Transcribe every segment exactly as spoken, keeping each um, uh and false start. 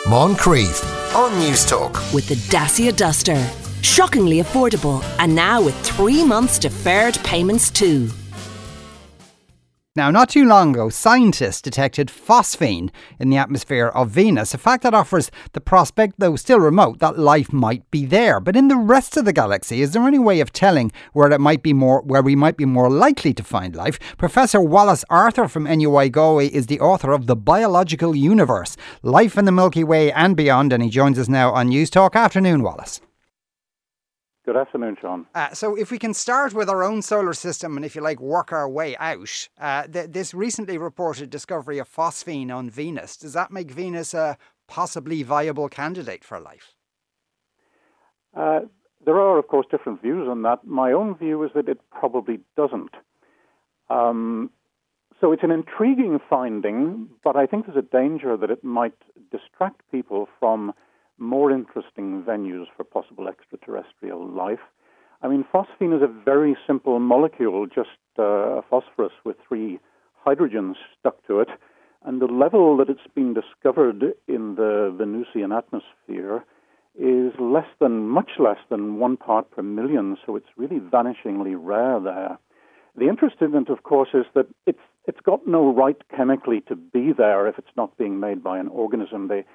Moncrief on News Talk. With the Dacia Duster. Shockingly affordable, and now with three months deferred payments too. Now, not too long ago, scientists detected phosphine in the atmosphere of Venus, a fact that offers the prospect, though still remote, that life might be there. But in the rest of the galaxy, is there any way of telling where it might be more, where we might be more likely to find life? Professor Wallace Arthur from N U I Galway is the author of The Biological Universe, Life in the Milky Way and Beyond, and he joins us now on News Talk. Afternoon, Wallace. Good afternoon, Sean. Uh, so if we can start with our own solar system and, if you like, work our way out, uh, th- this recently reported discovery of phosphine on Venus, does that make Venus a possibly viable candidate for life? Uh, there are, of course, different views on that. My own view is that it probably doesn't. Um, so it's an intriguing finding, but I think there's a danger that it might distract people from more interesting venues for possible extraterrestrial life. I mean, phosphine is a very simple molecule, just uh, phosphorus with three hydrogens stuck to it, and the level that it's been discovered in the Venusian atmosphere is less than, much less than one part per million, so it's really vanishingly rare there. The interest in it, of course, is that it's it's got no right chemically to be there if it's not being made by an organism. They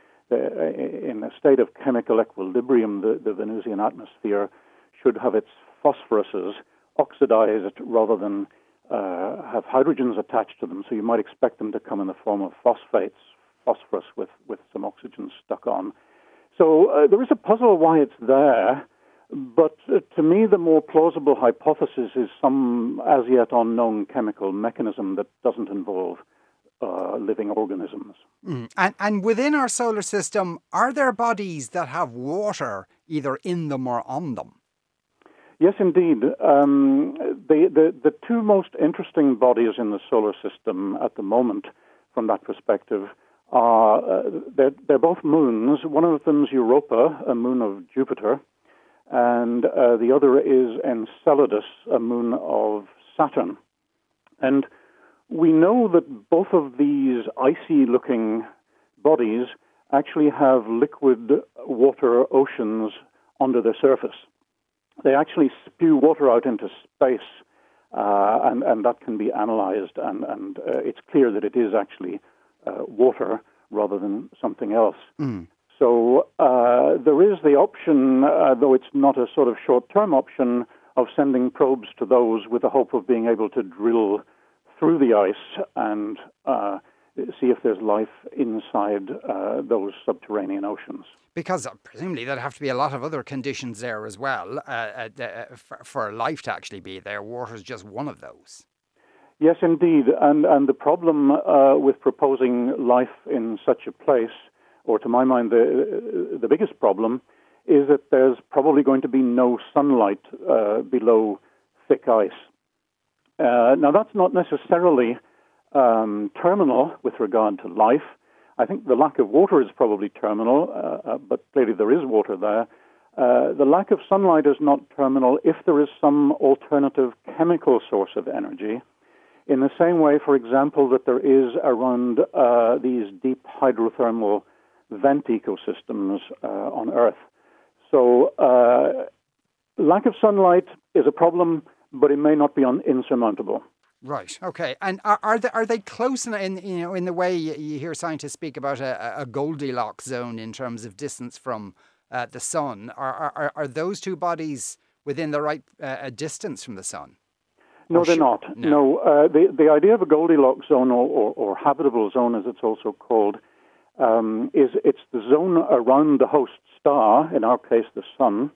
In a state of chemical equilibrium, the, the Venusian atmosphere should have its phosphoruses oxidized rather than uh, have hydrogens attached to them. So you might expect them to come in the form of phosphates, phosphorus with, with some oxygen stuck on. So uh, there is a puzzle why it's there, but uh, to me the more plausible hypothesis is some as yet unknown chemical mechanism that doesn't involve Uh, living organisms. Mm. And, and within our solar system, are there bodies that have water either in them or on them? Yes, indeed. Um, the, the, the two most interesting bodies in the solar system at the moment, from that perspective, are uh, they're, they're both moons. One of them is Europa, a moon of Jupiter, and uh, the other is Enceladus, a moon of Saturn. And we know that both of these icy-looking bodies actually have liquid water oceans under their surface. They actually spew water out into space, uh, and, and that can be analyzed, and, and uh, it's clear that it is actually uh, water rather than something else. Mm. So uh, there is the option, uh, though it's not a sort of short-term option, of sending probes to those with the hope of being able to drill through the ice and uh, see if there's life inside uh, those subterranean oceans. Because uh, presumably there'd have to be a lot of other conditions there as well uh, uh, uh, for, for life to actually be there. Water is just one of those. Yes, indeed. And, and the problem uh, with proposing life in such a place, or to my mind the, the biggest problem, is that there's probably going to be no sunlight uh, below thick ice. Uh, now, that's not necessarily um, terminal with regard to life. I think the lack of water is probably terminal, uh, uh, but clearly there is water there. Uh, the lack of sunlight is not terminal if there is some alternative chemical source of energy, in the same way, for example, that there is around uh, these deep hydrothermal vent ecosystems uh, on Earth. So uh, lack of sunlight is a problem, but it may not be un- insurmountable. Right. Okay. And are are they are they close in, in you know in the way you hear scientists speak about a, a Goldilocks zone in terms of distance from uh, the sun? Are, are are those two bodies within the right uh, distance from the sun? No, or they're sure? not. No. no uh, the the idea of a Goldilocks zone, or, or, or habitable zone, as it's also called, um, is it's the zone around the host star, in our case the sun,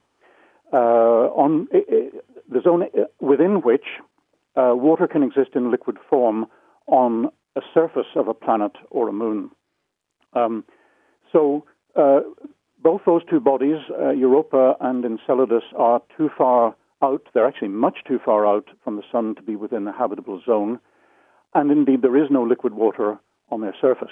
uh, on it, it, the zone within which uh, water can exist in liquid form on a surface of a planet or a moon. Um, so uh, both those two bodies, uh, Europa and Enceladus, are too far out. They're actually much too far out from the sun to be within the habitable zone. And indeed, there is no liquid water on their surface.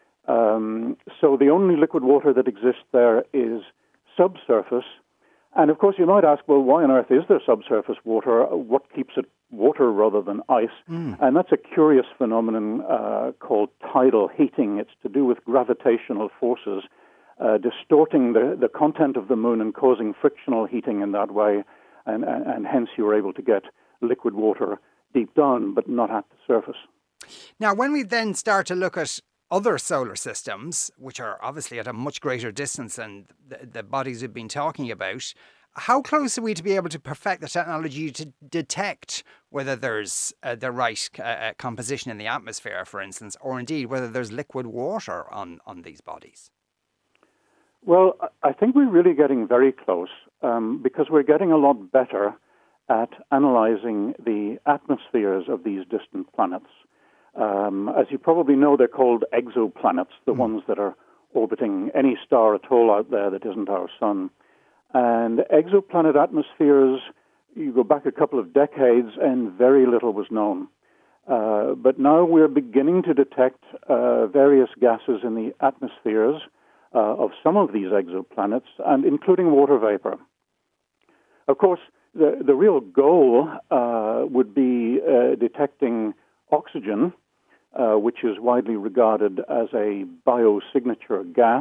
Um, so the only liquid water that exists there is subsurface. And of course, you might ask, well, why on earth is there subsurface water? What keeps it water rather than ice? Mm. And that's a curious phenomenon uh, called tidal heating. It's to do with gravitational forces. uh, distorting the, the content of the moon and causing frictional heating in that way, and, and, and hence you were able to get liquid water deep down, but not at the surface. Now, when we then start to look at other solar systems, which are obviously at a much greater distance than the, the bodies we've been talking about, how close are we to be able to perfect the technology to detect whether there's uh, the right uh, composition in the atmosphere, for instance, or indeed whether there's liquid water on, on these bodies? Well, I think we're really getting very close um, because we're getting a lot better at analyzing the atmospheres of these distant planets. Um, as you probably know, they're called exoplanets, the mm. ones that are orbiting any star at all out there that isn't our sun. And exoplanet atmospheres, you go back a couple of decades and very little was known. Uh, but now we're beginning to detect uh, various gases in the atmospheres uh, of some of these exoplanets, and including water vapor. Of course, the, the real goal uh, would be uh, detecting oxygen, uh, which is widely regarded as a biosignature gas.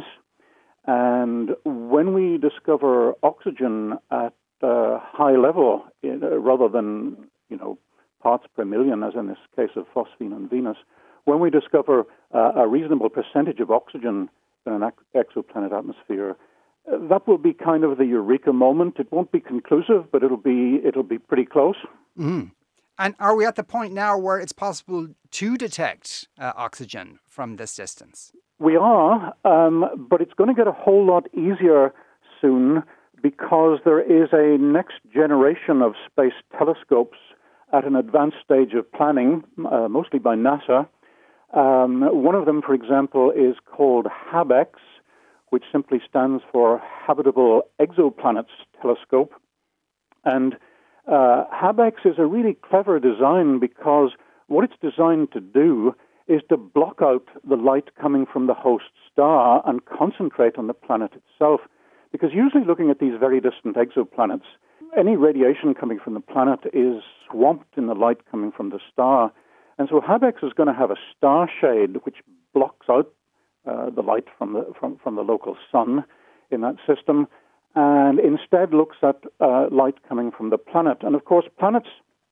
And when we discover oxygen at uh, high level, in, uh, rather than, you know, parts per million, as in this case of phosphine on Venus, when we discover uh, a reasonable percentage of oxygen in an exoplanet atmosphere, uh, that will be kind of the eureka moment. It won't be conclusive, but it'll be it'll be pretty close. Mm. And are we at the point now where it's possible to detect uh, oxygen from this distance? We are, um, but it's going to get a whole lot easier soon because there is a next generation of space telescopes at an advanced stage of planning, uh, mostly by NASA. Um, one of them, for example, is called HABEX, which simply stands for Habitable Exoplanets Telescope. And uh, HABEX is a really clever design because what it's designed to do is to block out the light coming from the host star and concentrate on the planet itself. Because usually looking at these very distant exoplanets, any radiation coming from the planet is swamped in the light coming from the star. And so HABEX is going to have a star shade which blocks out uh, the light from the from, from the local sun in that system, and instead looks at uh, light coming from the planet. And of course, planets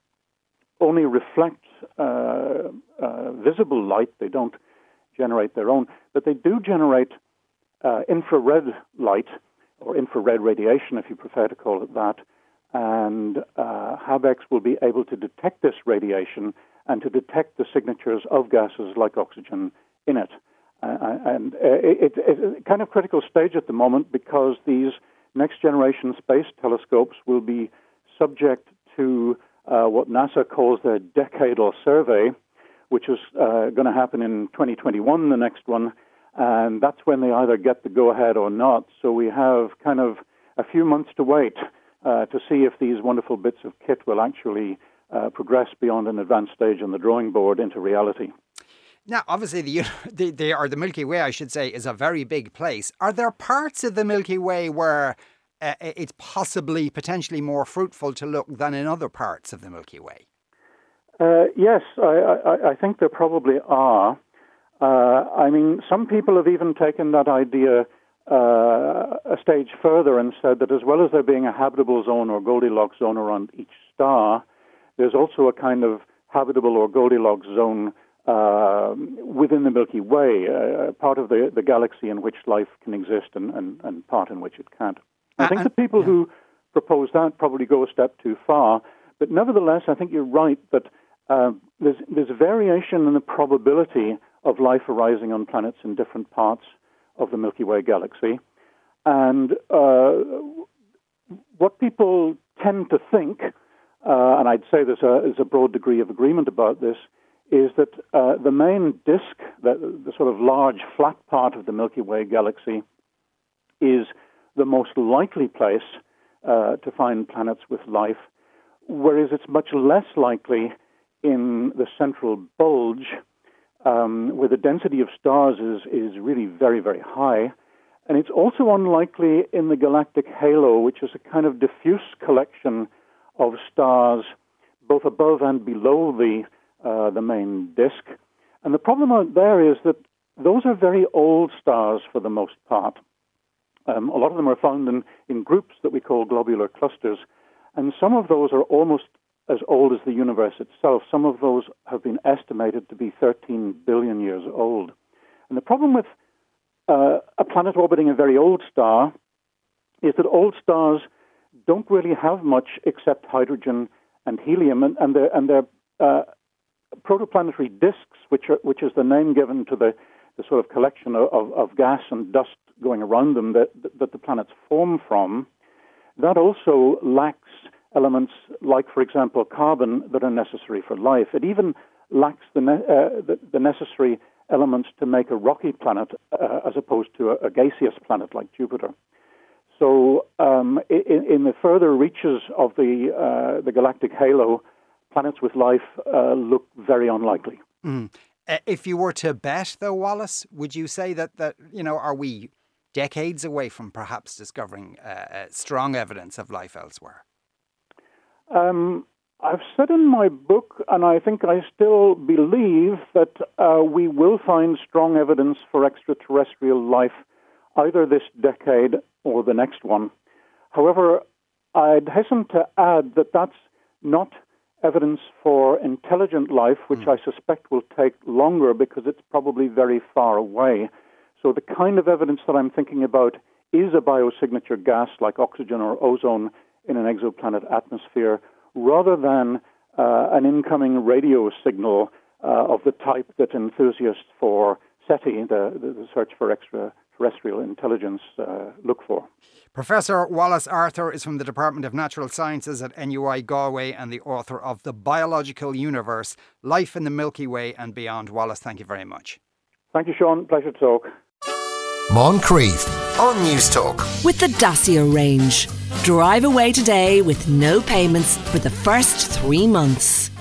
only reflect uh, uh, visible light. They don't generate their own, but they do generate uh, infrared light, or infrared radiation, if you prefer to call it that. And uh, HABEX will be able to detect this radiation and to detect the signatures of gases like oxygen in it. Uh, and uh, it, it's a kind of critical stage at the moment because these next-generation space telescopes will be subject to uh, what NASA calls their decadal survey, which is uh, going to happen in twenty twenty-one, the next one, and that's when they either get the go-ahead or not. So we have kind of a few months to wait uh, to see if these wonderful bits of kit will actually uh, progress beyond an advanced stage on the drawing board into reality. Now, obviously, the, the, the, or the Milky Way, I should say, is a very big place. Are there parts of the Milky Way where uh, it's possibly, potentially more fruitful to look than in other parts of the Milky Way? Uh, yes, I, I, I think there probably are. Uh, I mean, some people have even taken that idea uh, a stage further and said that as well as there being a habitable zone or Goldilocks zone around each star, there's also a kind of habitable or Goldilocks zone uh, within the Milky Way, uh, part of the, the galaxy in which life can exist and, and, and part in which it can't. I think the people yeah. who propose that probably go a step too far, but nevertheless, I think you're right that uh, there's, there's variation in the probability of life arising on planets in different parts of the Milky Way galaxy. And uh, what people tend to think, uh, and I'd say there's a, there's a broad degree of agreement about this, is that uh, the main disk, the, the sort of large flat part of the Milky Way galaxy, is the most likely place uh, to find planets with life, whereas it's much less likely in the central bulge, um, where the density of stars is, is really very, very high. And it's also unlikely in the galactic halo, which is a kind of diffuse collection of stars both above and below the uh, the main disk. And the problem out there is that those are very old stars for the most part. Um, a lot of them are found in, in groups that we call globular clusters, and some of those are almost as old as the universe itself. Some of those have been estimated to be thirteen billion years old. And the problem with uh, a planet orbiting a very old star is that old stars don't really have much except hydrogen and helium, and, and their, and their uh, protoplanetary disks, which are, which is the name given to the, the sort of collection of, of, of gas and dust going around them that, that the planets form from, that also lacks elements like, for example, carbon that are necessary for life. It even lacks the, ne- uh, the, the necessary elements to make a rocky planet uh, as opposed to a, a gaseous planet like Jupiter. So um, in, in the further reaches of the, uh, the galactic halo, planets with life uh, look very unlikely. Mm. Uh, if you were to bet, though, Wallace, would you say that, that you know, are we decades away from perhaps discovering uh, uh, strong evidence of life elsewhere? Um, I've said in my book, and I think I still believe, that uh, we will find strong evidence for extraterrestrial life either this decade or the next one. However, I'd hasten to add that that's not evidence for intelligent life, which mm. I suspect will take longer because it's probably very far away. So the kind of evidence that I'm thinking about is a biosignature gas like oxygen or ozone in an exoplanet atmosphere, rather than uh, an incoming radio signal uh, of the type that enthusiasts for SETI, the, the search for extraterrestrial intelligence, uh, look for. Professor Wallace Arthur is from the Department of Natural Sciences at N U I Galway and the author of The Biological Universe, Life in the Milky Way and Beyond. Wallace, thank you very much. Thank you, Sean. Pleasure to talk. Moncrief on News Talk. With the Dacia range. Drive away today with no payments for the first three months.